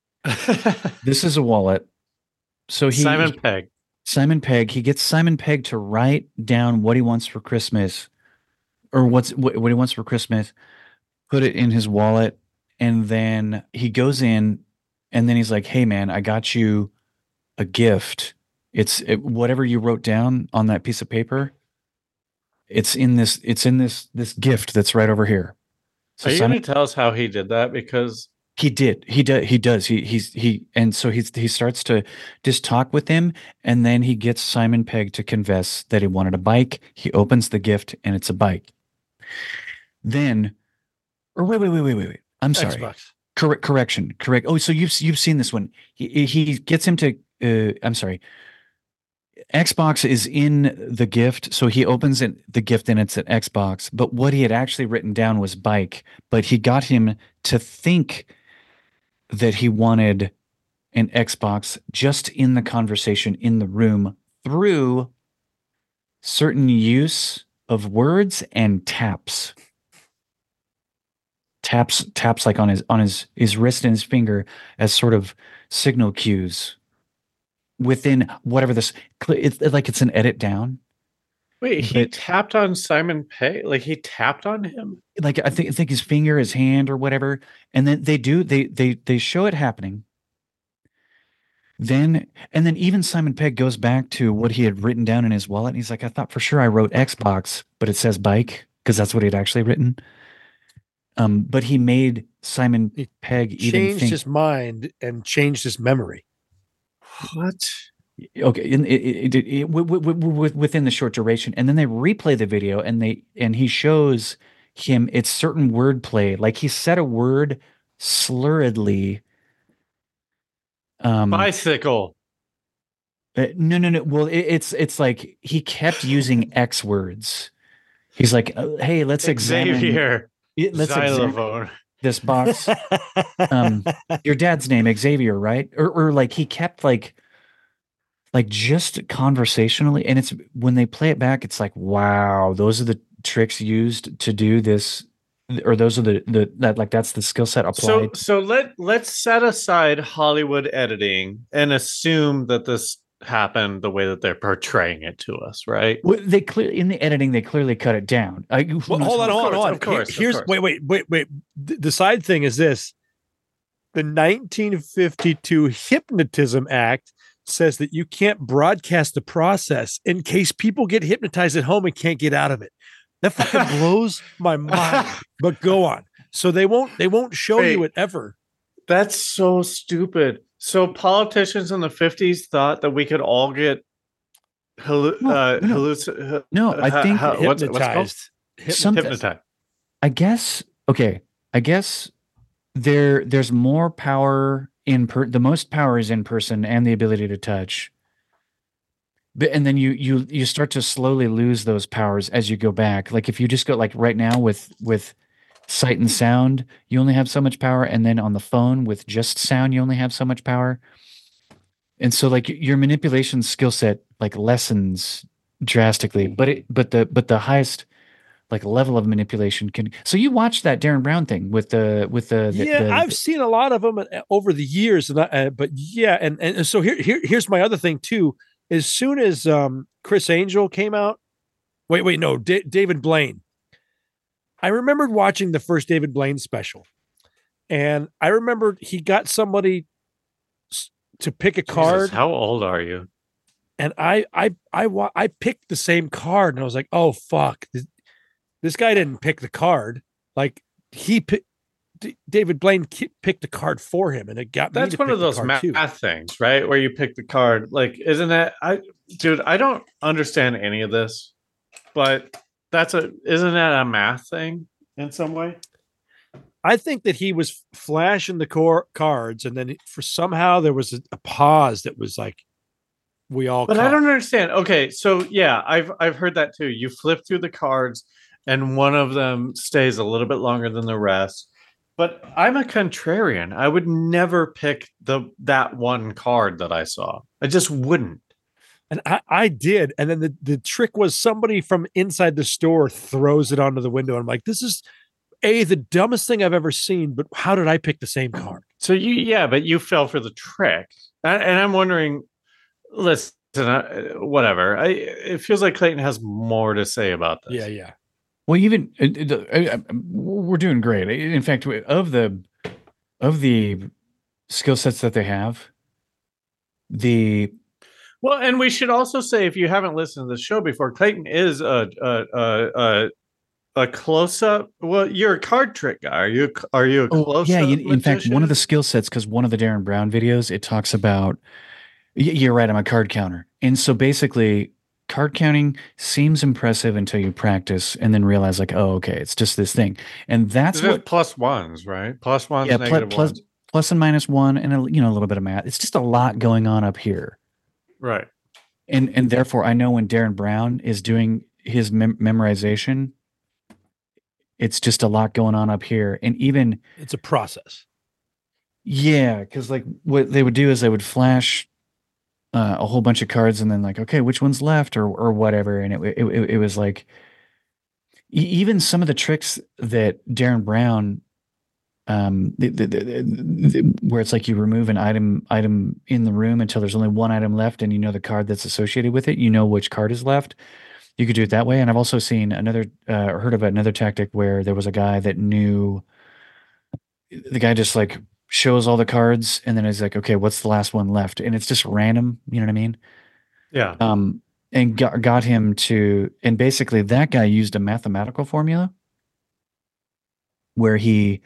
This is a wallet. So he Simon Pegg. Simon Pegg. He gets Simon Pegg to write down what he wants for Christmas, or what's what, what he wants for Christmas. Put it in his wallet, and then he goes in, and then he's like, "Hey, man, I got you a gift. It's it, whatever you wrote down on that piece of paper. It's in this. It's in this this gift that's right over here." So Are you Simon, going to tell us how he did that? Because he did. He does. He does. He he's he and so he's he starts to just talk with him, and then he gets Simon Pegg to confess that he wanted a bike. He opens the gift, and it's a bike. Then, or wait, wait, wait, wait, wait, wait. I'm sorry. Xbox. Correct. Correction. Correct. Oh, so you've you've seen this one. He he gets him to. Uh, I'm sorry. Xbox is in the gift, so he opens it, the gift, and it's an Xbox. But what he had actually written down was bike. But he got him to think that he wanted an Xbox just in the conversation in the room through certain use of words and taps. Taps, taps like on his on his his wrist and his finger as sort of signal cues within whatever this. It's like it's an edit down. wait, he But- tapped on Simon Pegg. Like he tapped on him. Like I think I think his finger, his hand, or whatever, and then they do they they they show it happening. Then and then even Simon Pegg goes back to what he had written down in his wallet. And he's like, I thought for sure I wrote Xbox, but it says bike because that's what he'd actually written. Um, but he made Simon He Pegg even Changed think. his mind and changed his memory. What? Okay, in, it, it, it, it, w- w- w- within the short duration, and then they replay the video, and they and he shows him it's certain wordplay, like he said a word slurredly. Um, Bicycle. uh, no, no, no. Well, it, it's it's like he kept using X words. He's like, uh, "Hey, let's examine. Xavier. it- let's examine Xylophone. this box." Um, your dad's name, Xavier, right? Or, or like he kept like like just conversationally, and it's when they play it back, it's like, wow, those are the tricks used to do this, or those are the the that like that's the skill set So applied. so let let's set aside Hollywood editing and assume that this happened the way that they're portraying it to us, right? Well, they clear in the editing, they clearly cut it down. I, who Well, knows hold on, how- hold course, on. of course, Here- of here's course. wait, wait, wait, wait. The, the side thing is this: the nineteen fifty-two Hypnotism Act says that you can't broadcast the process in case people get hypnotized at home and can't get out of it. That fucking blows my mind. But go on. So they won't they won't show you Wait. it ever. That's so stupid. So politicians in the fifties thought that we could all get hallu- No, uh, no. halluc- No, I ha- think ha- what's, what's it called? Hypnotized. Some- Hypnotized. Hypnotized. I guess okay. I guess there there's more power in per the most power is in person and the ability to touch. But and then you you you start to slowly lose those powers as you go back. Like if you just go like right now with with sight and sound, you only have so much power, and then on the phone with just sound, you only have so much power. And so like your manipulation skill set like lessens drastically, but it but the but the highest like level of manipulation can. So you watched that Darren Brown thing with the with the, the Yeah, the- I've seen a lot of them over the years, and I, uh, but yeah, and and so here, here here's my other thing too. As soon as um, Chris Angel came out, wait, wait, no, D- David Blaine. I remembered watching the first David Blaine special, and I remembered he got somebody s- to pick a card, Jesus, how old are you? and I I I wa- I picked the same card, and I was like, oh fuck, this, this guy didn't pick the card, like he picked. D- David Blaine ki- picked a card for him, and it got me That's to one pick of the those card math too. things, right? Where you pick the card. Like, isn't that I dude, I don't understand any of this, but that's a isn't that a math thing in some way? I think that he was flashing the core cards, and then for somehow there was a, a pause that was like, we all. But I caught. don't understand. Okay, so yeah, I've I've heard that too. You flip through the cards and one of them stays a little bit longer than the rest. But I'm a contrarian. I would never pick the that one card that I saw. I just wouldn't. And I, I did, and then the, the trick was somebody from inside the store throws it onto the window. I'm like, this is a the dumbest thing I've ever seen. But how did I pick the same card? So you, yeah, but you fell for the trick, and, and I'm wondering. Listen, uh, whatever. I it feels like Clayton has more to say about this. Yeah, yeah. well, even uh, uh, uh, we're doing great. In fact, of the of the skill sets that they have, the Well, and we should also say, if you haven't listened to the show before, Clayton is a a a, a, a close up. Well, you're a card trick guy. Are you? Are you a oh, close? yeah, you, in fact, one of the skill sets, because one of the Darren Brown videos, it talks about. y- You're right. I'm a card counter, and so basically, card counting seems impressive until you practice, and then realize like, oh, okay, it's just this thing, and that's There's what. plus ones, right? Plus ones, Yeah, pl- negative plus ones. plus and minus one, and a, you know a little bit of math. It's just a lot going on up here. Right. And and therefore, I know when Darren Brown is doing his mem- memorization, it's just a lot going on up here. And even It's a process. yeah, because like what they would do is they would flash uh, a whole bunch of cards, and then like, okay, which one's left, or or whatever. And it it it, it was like e- even some of the tricks that Darren Brown. Um, the, the, the, the, where it's like you remove an item item in the room until there's only one item left, and you know the card that's associated with it. You know which card is left. You could do it that way. And I've also seen another uh, or heard of another tactic where there was a guy that knew. The guy just like shows all the cards, and then is like, okay, what's the last one left? And it's just random. You know what I mean? Yeah. Um, and got got him to, and basically that guy used a mathematical formula where he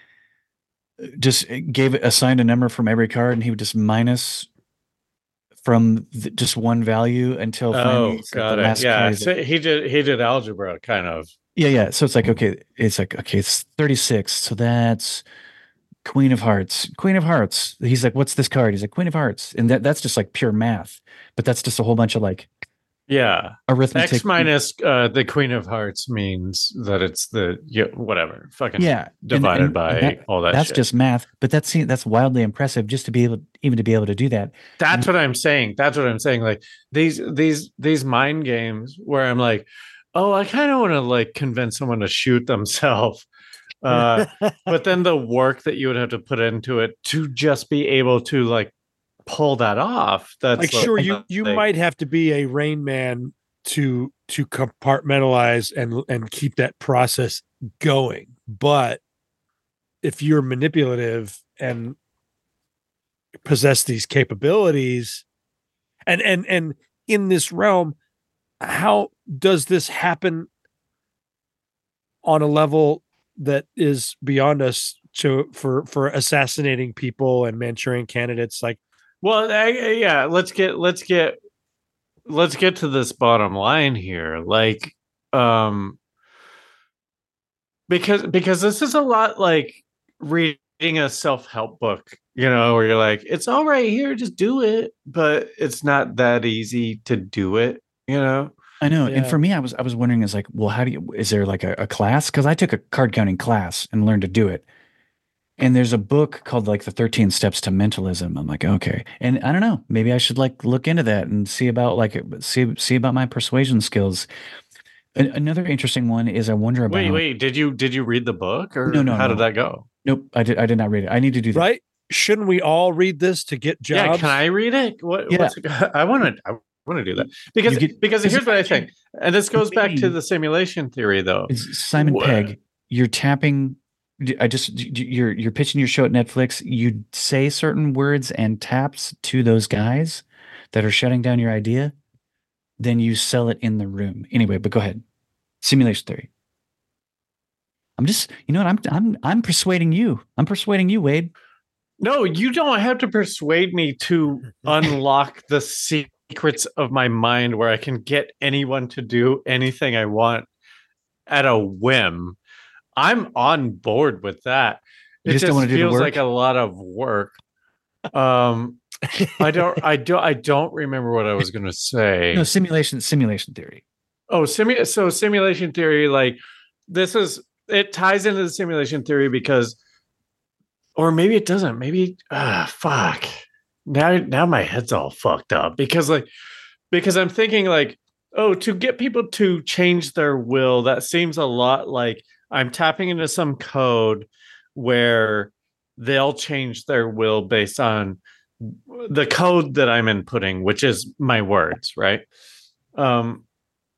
just gave assigned a number from every card, and he would just minus from the, just one value until finally Oh, it's like got the it. last Yeah. card is- So he did. He did algebra, kind of. yeah, yeah. So it's like okay, it's like okay, it's thirty-six. So that's Queen of Hearts. Queen of Hearts. He's like, what's this card? He's like, Queen of Hearts, and that that's just like pure math. But that's just a whole bunch of like Yeah. arithmetic. X minus uh, the Queen of Hearts means that it's the yeah, whatever fucking Yeah, divided and, and, by and that, all that that's shit. just math, but that's that's wildly impressive just to be able even to be able to do that. That's what I'm saying. That's what I'm saying. Like these these these mind games where I'm like, oh, I kind of want to like convince someone to shoot themselves. Uh, but then the work that you would have to put into it to just be able to like pull that off. That's like sure you you like, might have to be a Rain Man to to compartmentalize and and keep that process going, but if you're manipulative and possess these capabilities and and and in this realm, how does this happen on a level that is beyond us to for for assassinating people and Manchurian candidates? Like, well, I, yeah, let's get let's get let's get to this bottom line here. Like, um, because because this is a lot like reading a self-help book, you know, where you're like, it's all right here, just do it, but it's not that easy to do it, you know. I know. Yeah. And for me, I was I was wondering, is like, well, how do you, is there like a, a class? Because I took a card counting class and learned to do it. And there's a book called like the thirteen Steps to Mentalism. I'm like, okay. And I don't know, maybe I should like look into that and see about like see see about my persuasion skills. A- another interesting one is I wonder about Wait, wait, did you did you read the book or No, no, how no. did that go? Nope, I did I did not read it. I need to do that. right? Shouldn't we all read this to get jobs? Yeah, can I read it? What, Yeah. what's it, I want to I want to do that because You get- because because here's what I imagine- think, and this goes back to maybe- the simulation theory, though. It's Simon Wha- Pegg. You're tapping. I just you're you're pitching your show at Netflix. You say certain words and taps to those guys that are shutting down your idea. Then you sell it in the room anyway. But go ahead. Simulation theory. I'm just you know what I'm I'm I'm persuading you. I'm persuading you, Wade. No, you don't have to persuade me to unlock the secrets of my mind where I can get anyone to do anything I want at a whim. I'm on board with that. You It just just, don't wanna do the feels work? like a lot of work. Um, I don't, I don't, I don't remember what I was going to say. No simulation simulation theory. Oh, simu- so simulation theory, like this is it ties into the simulation theory because, or maybe it doesn't. Maybe ah, fuck. Now, now my head's all fucked up because like because I'm thinking like, oh, to get people to change their will, that seems a lot like I'm tapping into some code where they'll change their will based on the code that I'm inputting, which is my words, right? Um,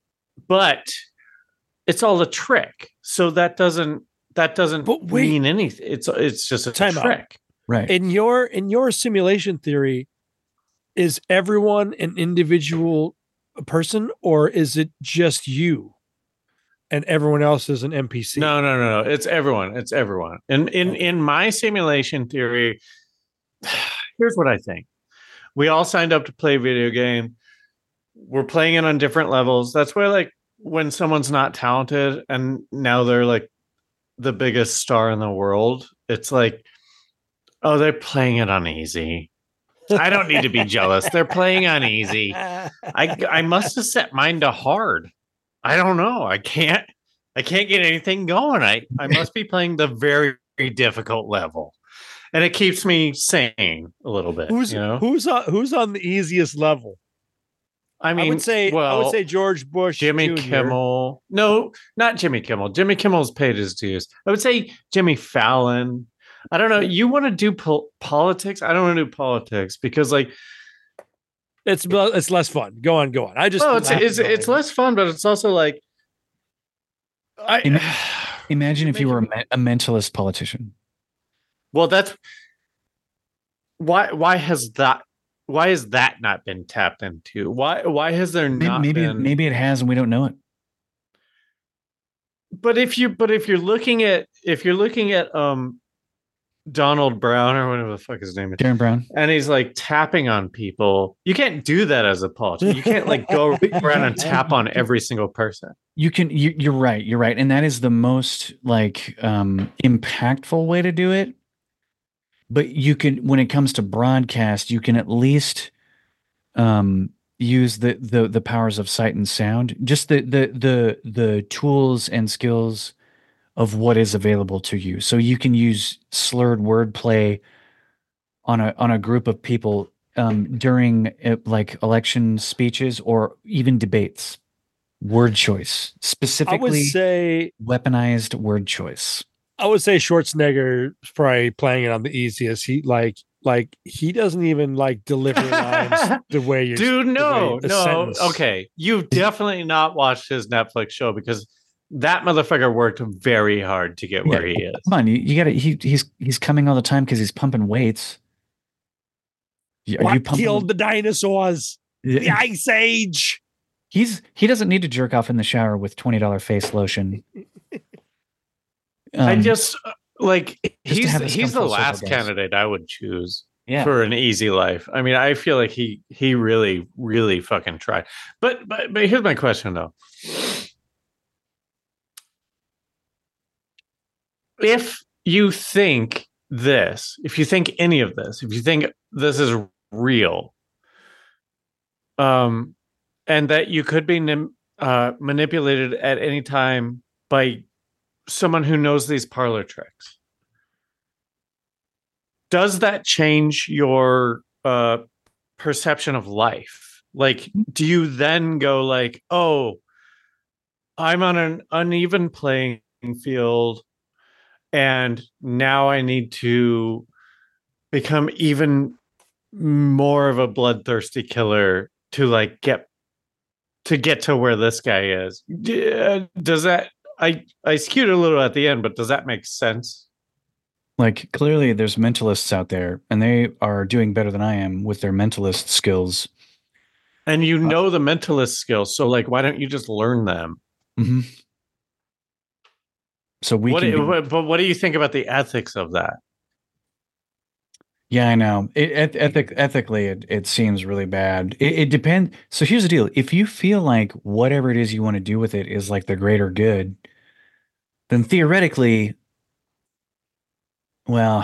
but it's all a trick, so that doesn't that doesn't But wait. mean anything. It's it's just a Time out. trick. Right. in your in your simulation theory, is everyone an individual person, or is it just you and everyone else is an N P C? No, no, no, no. It's everyone. It's everyone. And in, in, in my simulation theory, here's what I think. We all signed up to play a video game. We're playing it on different levels. That's why, like, when someone's not talented and now they're like the biggest star in the world, it's like, oh, they're playing it on easy. I don't need to be jealous. They're playing on easy. I I must have set mine to hard. I don't know. I can't I can't get anything going. I, I must be playing the very, very difficult level. And it keeps me sane a little bit. Who's you know? who's on who's on the easiest level? I I, mean, would say well, I would say George Bush, Jimmy Junior Kimmel. No, not Jimmy Kimmel. Jimmy Kimmel's paid his dues. I would say Jimmy Fallon. I don't know. You want to do pol- politics? I don't want to do politics because, like, It's it's less fun. Go on, go on. I just well, it's laughed it's, about it's it. less fun, but it's also like, I Ima- Imagine You're if you were a, making- me- a mentalist politician. well, that's why. Why has that? Why has that not been tapped into? Why? Why has there Maybe not maybe, been? maybe it has and we don't know it. But if you, but if you're looking at, if you're looking at, um, Donald Brown or whatever the fuck his name is, Darren Brown. and he's like tapping on people, you can't do that as a politician. You can't like go around and tap on every single person. You can you, you're right. You're right. And that is the most like um impactful way to do it. But you can when it comes to broadcast, you can at least um use the the the powers of sight and sound, just the the the the tools and skills of what is available to you. So you can use slurred wordplay on a on a group of people um, during uh, like election speeches or even debates. Word choice, I would specifically say weaponized word choice. I would say Schwarzenegger is probably playing it on the easiest. He like like he doesn't even like deliver lines the way you Dude, no, a no. sentence. Okay. You've definitely not watched his Netflix show because that motherfucker worked very hard to get where Yeah, he is. Come on, you, you gotta he he's he's coming all the time because he's pumping weights. You- Are What you pumping killed the dinosaurs? The Yeah. Ice Age. He's he doesn't need to jerk off in the shower with twenty dollar face lotion. I Um, just uh, like just to he's have us come he's the full circle, last guys. candidate I would choose yeah. for an easy life. I mean, I feel like he he really really fucking tried. But but but here's my question though. If you think this, if you think any of this, if you think this is real, um, and that you could be nim- uh, manipulated at any time by someone who knows these parlor tricks, does that change your uh, perception of life? Like, do you then go like, oh, I'm on an uneven playing field, and now I need to become even more of a bloodthirsty killer to like get to get to where this guy is? D- Does that I I skewed a little at the end, but does that make sense? Like clearly there's mentalists out there and they are doing better than I am with their mentalist skills. And you know the mentalist skills, so like, why don't you just learn them? Mhm. So we What, can be- what- but what do you think about the ethics of that? Yeah, I know. It, eth- ethic, ethically, it, it seems really bad. It, it depends. So here's the deal. If you feel like whatever it is you want to do with it is like the greater good, then theoretically, well,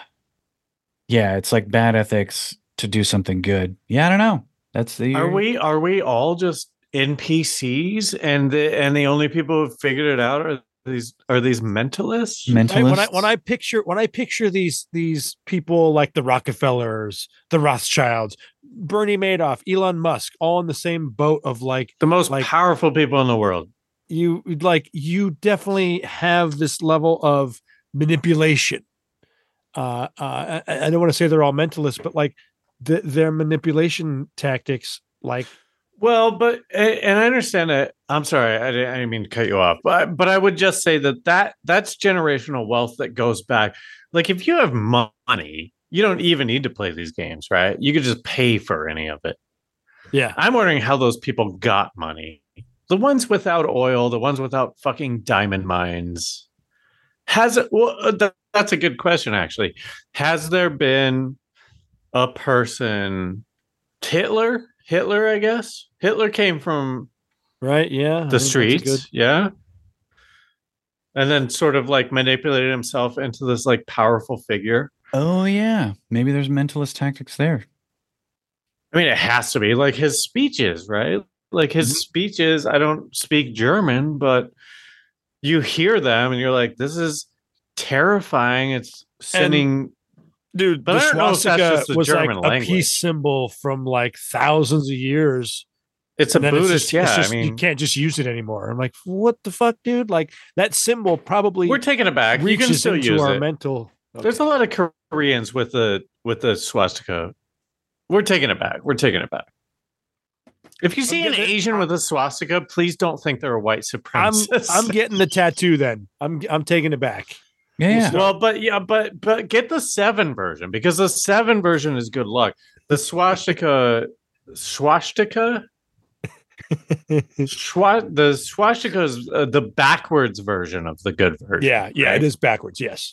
yeah, it's like bad ethics to do something good. Yeah, I don't know. That's the Are we are we all just N P Cs, and the and the only people who figured it out are these are these mentalists? mentalists? Right? When I when I picture when I picture these these people like the Rockefellers, the Rothschilds, Bernie Madoff, Elon Musk, all in the same boat of like The most like powerful people in the world. you like you definitely have this level of manipulation. Uh, uh, I, I don't want to say they're all mentalists, but like the, their manipulation tactics, like Well, but and I understand that. I'm sorry, I didn't, I didn't mean to cut you off, but but I would just say that that that's generational wealth that goes back. Like if you have money, you don't even need to play these games, right? You could just pay for any of it. yeah, I'm wondering how those people got money. The ones without oil, the ones without fucking diamond mines. Has it? Well, uh, that, that's a good question, actually. Has there been a person, Hitler? Hitler, I guess. Hitler came from right, yeah, I the think that's a streets, good- yeah, and then sort of like manipulated himself into this like powerful figure. Oh yeah, maybe there's mentalist tactics there. I mean, it has to be like his speeches, right? Like his Mhm. speeches. I don't speak German, but you hear them and you're like, this is terrifying. It's sending. dude. But the I don't know if that's swastika just the was German like a language. peace symbol from like thousands of years. It's a And then it's Buddhist, just- yeah. it's just- I you mean, can't just use it anymore. I'm like, what the fuck, dude? Like that symbol probably we're taking it back. You can reaches still into use our it. mental. There's a lot of Koreans with the with the swastika. We're taking it back. We're taking it back. If you see an getting it- Asian with a swastika, please don't think they're a white I'm supremacist. I'm getting the tattoo. Then I'm I'm taking it back. Yeah, yeah. Well, but yeah, but but get the seven version because the seven version is good luck. The swastika, swastika, Schwa- the swastika is uh, the backwards version of the good version. Yeah, yeah, right? it is backwards. Yes.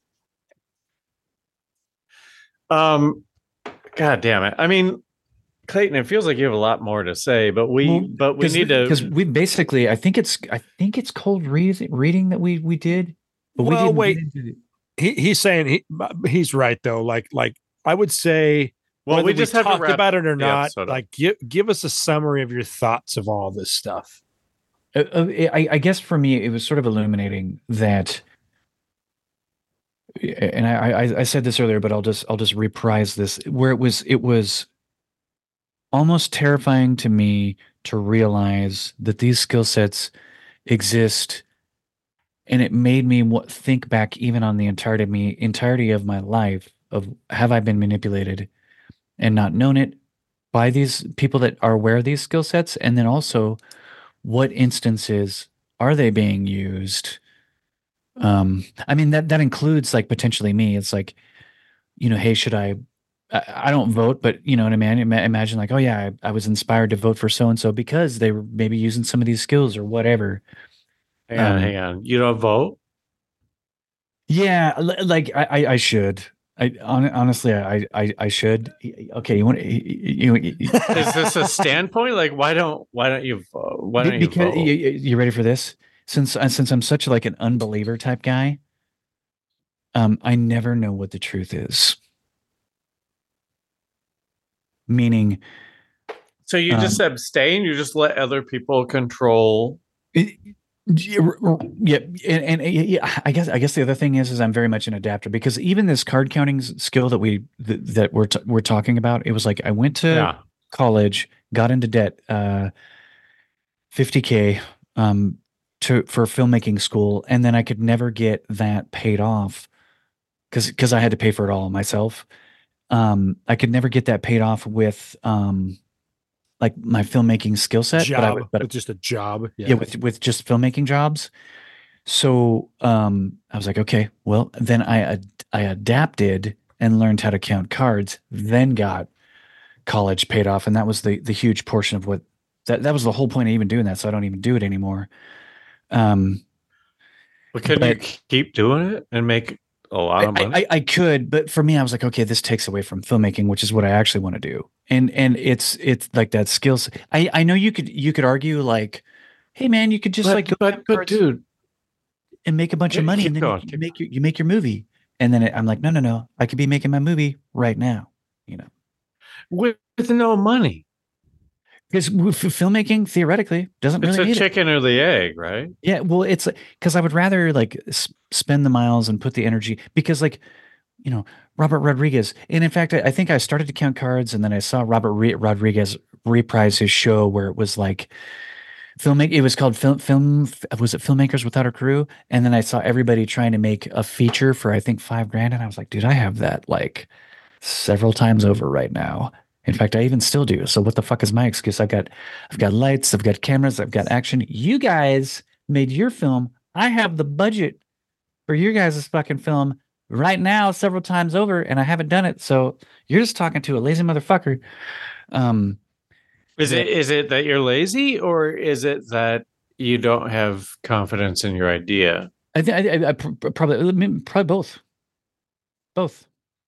Um, God damn it! I mean, Clayton, it feels like you have a lot more to say, but we Well, but we need to because we basically I think it's I think it's cold read, reading that we we did, but we Well, didn't wait. get into the- He he's saying he he's right though. Like like I would say Well, whether we just have to talked wrap about it or the not, episode up. like give give us a summary of your thoughts of all this stuff. Uh, uh, I, I guess for me, it was sort of illuminating that, and I, I, I said this earlier, but I'll just I'll just reprise this. Where it was it was almost terrifying to me to realize that these skill sets exist, and it made me wa- think back even on the entirety of me entirety of my life of have I been manipulated and not known it by these people that are aware of these skill sets, and then also what instances are they being used? Um, I mean that that includes like potentially me. It's like, you know, hey, should I? I, I don't vote, but you know what I mean. Ima- Imagine like, oh yeah, I, I was inspired to vote for so and so because they were maybe using some of these skills or whatever. Hang on, Um, hang on. You don't vote? Yeah, li- like I, I, I should. I hon- honestly, I, I, I should. Okay, you want you, you, Is this a standpoint? Like, why don't why don't you vote? Why don't you because vote? you, you ready for this? Since uh, since I'm such like an unbeliever type guy, um, I never know what the truth is. Meaning, So you just um, abstain? You just let other people control? it, yeah, yeah, and, and uh, yeah, I guess I guess the other thing is is I'm very much an adapter because even this card counting s- skill that we that, that we're t- we're talking about, it was like I went to Yeah. college, got into debt, uh, fifty K, um, to for filmmaking school, and then I could never get that paid off because because I had to pay for it all myself. Um, I could never get that paid off with um like my filmmaking skill set, but I Job, would, but with just a job. yeah, with with just filmmaking jobs. So um, I was like, okay, well, then I ad- I adapted and learned how to count cards, then got college paid off, and that was the the huge portion of what that that was the whole point of even doing that. So I don't even do it anymore. Um, But can but you keep doing it and make a lot of I, money? I I could, but for me, I was like, okay, this takes away from filmmaking, which is what I actually want to do. And and it's it's like that skills. I I know you could you could argue like, hey man, you could just but, like go but, count but cards dude, and make a bunch of keep money, and then going, you, you keep make your you make your movie. And then it, I'm like, no, no, no, I could be making my movie right now, you know, with, with no money. because filmmaking theoretically doesn't It's really a need it. chicken or the egg, right? Yeah, well, it's because I would rather like s- spend the miles and put the energy because like you know Robert Rodriguez, and in fact, I, I think I started to count cards, and then I saw Robert Re- Rodriguez reprise his show where it was like filmmaking. It was called film film. Was it Filmmakers Without a Crew? And then I saw everybody trying to make a feature for I think five grand, and I was like, dude, I have that like several times over right now. In fact, I even still do. So what the fuck is my excuse? I got, I've got lights, I've got cameras, I've got action. You guys made your film. I have the budget for your guys' fucking film right now, several times over, and I haven't done it. So you're just talking to a lazy motherfucker. Um, Is that it is it that you're lazy, or is it that you don't have confidence in your idea? I think I, I, I pr- probably I mean, probably both, both.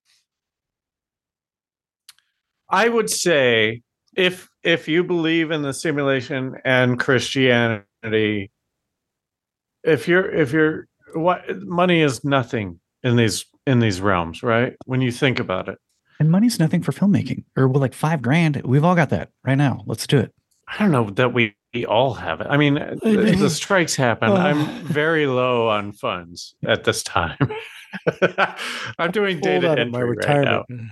I would say if if you believe in the simulation and Christianity, if you're if you're what money is nothing in these in these realms, right? When you think about it. And money's nothing for filmmaking, or well, like five grand. We've all got that right now. Let's do it. I don't know that we, we all have it. I mean, the, the strikes happen. I'm very low on funds at this time. I'm doing Pulled data out of my entry right now. retirement.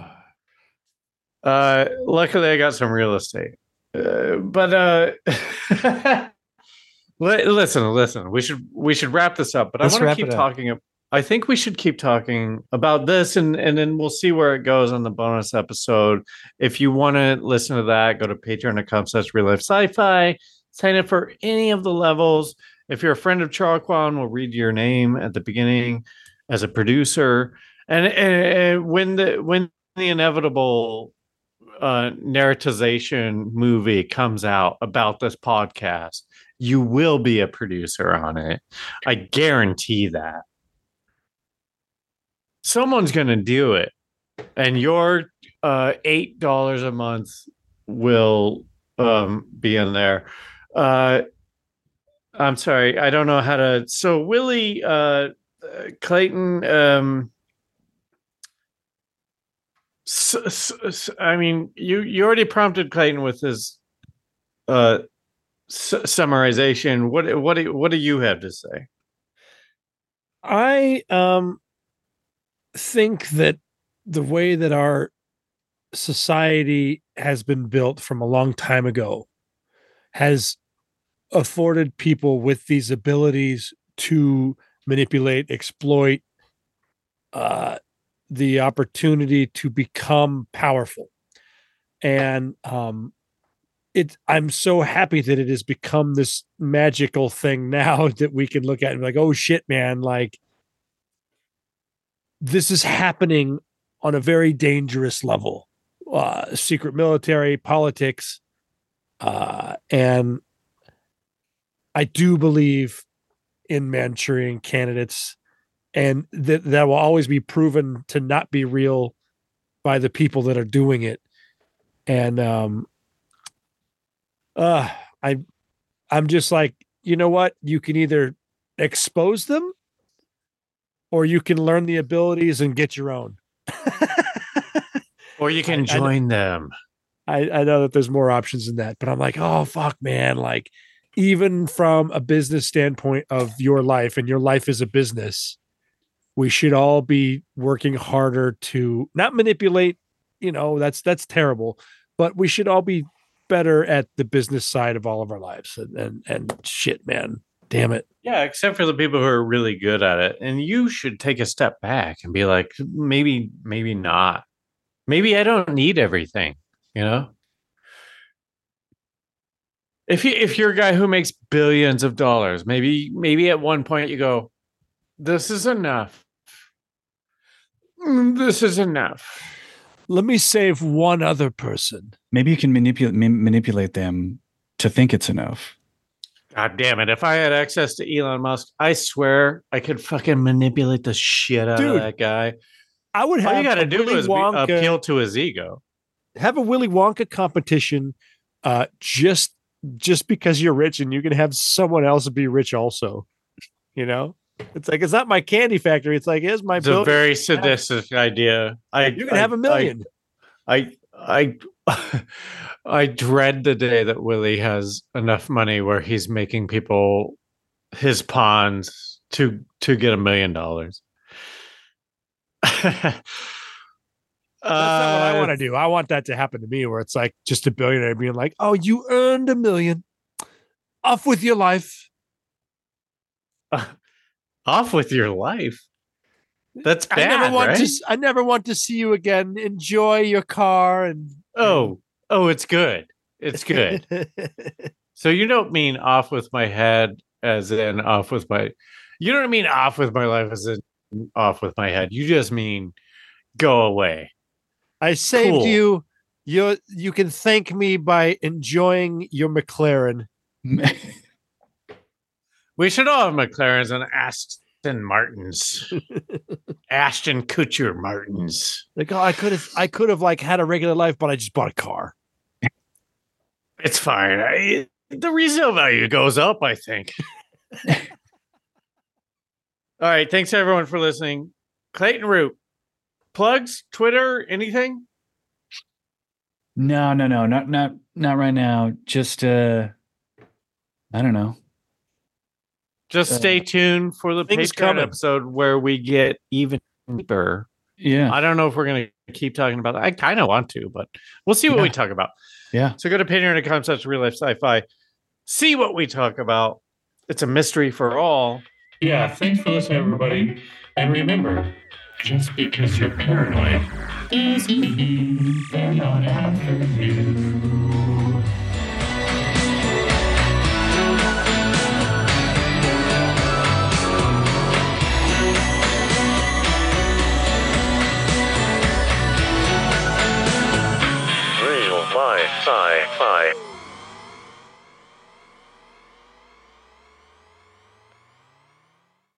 Uh, luckily, I got some real estate. Uh, but uh, li- listen, listen. We should we should wrap this up. But Let's I want to wrap keep it up. talking. I think we should keep talking about this, and and then we'll see where it goes on the bonus episode. If you want to listen to that, go to patreon dot com slash real life sci-fi. Sign up for any of the levels. If you're a friend of Charquan, we'll read your name at the beginning as a producer. And, and, and when the when the inevitable uh, narratization movie comes out about this podcast, you will be a producer on it. I guarantee that. Someone's going to do it, and your uh, eight dollars a month will um, be in there. Uh, I'm sorry, I don't know how to. So Willie uh, Clayton, um, S- s- s- I mean, you you already prompted Clayton with his uh, s- summarization. What what do, what do you have to say? I um think that the way that our society has been built from a long time ago has afforded people with these abilities to manipulate, exploit, uh, the opportunity to become powerful. And um, it, I'm so happy that it has become this magical thing now that we can look at and be like, oh shit, man, like this is happening on a very dangerous level. Uh, secret military, politics, uh, and I do believe in Manchurian candidates, and that that will always be proven to not be real by the people that are doing it. And um, uh, I, I'm just like, you know what? You can either expose them, or you can learn the abilities and get your own. Or you can I- I- join them. I, I know that there's more options than that, but I'm like, oh fuck, man! Like, even from a business standpoint of your life, and your life is a business, we should all be working harder to not manipulate. You know, that's that's terrible, but we should all be better at the business side of all of our lives. And and, and shit, man, damn it. Yeah, except for the people who are really good at it. And you should take a step back and be like, maybe, maybe not. Maybe I don't need everything, you know? If you if you're a guy who makes billions of dollars, maybe maybe at one point you go, this is enough. Mm, This is enough. Let me save one other person. Maybe you can manipulate manipulate them to think it's enough. God damn it. If I had access to Elon Musk, I swear I could fucking manipulate the shit out Dude, of that guy. I would have All you got to a do Willy is be, Wonka- appeal to his ego. have a Willy Wonka competition, uh, just just because you're rich, and you can have someone else be rich also. You know, it's like, it's not my candy factory. It's like, here's my It's a bill. very sadistic idea. I You can I- have a million. I I I, I dread the day that Willie has enough money where he's making people his pawns to to get a million dollars. That's not what I want to do. I want that to happen to me, where it's like just a billionaire being like, "Oh, you earned a million. Off with your life." Uh, off with your life. That's bad, I never want right? to. s- I never want to see you again. Enjoy your car and. Oh, oh, it's good. It's good. So you don't mean off with my head as in off with my. You don't mean off with my life as in off with my head. You just mean go away. I saved Cool. you. You you can thank me by enjoying your McLaren. We should all have McLarens and Aston Martins. Ashton Kutcher Martins. Like, oh, I could have, I could have like had a regular life, but I just bought a car. It's fine. I, the resale value goes up, I think. All right. Thanks everyone for listening. Clayton Root. Plugs, Twitter, anything? No, no, no, not not not right now. Just uh I don't know. Just Uh, stay tuned for the things Patreon coming. episode where we get even deeper. Yeah. I don't know if we're going to keep talking about that. I kind of want to, but we'll see what Yeah. we talk about. Yeah. So go to patreon dot com slash real life sci-fi. See what we talk about. It's a mystery for all. Yeah, thanks for listening, everybody. And remember, just because you're paranoid doesn't mean they're not after you. Real life sci-fi.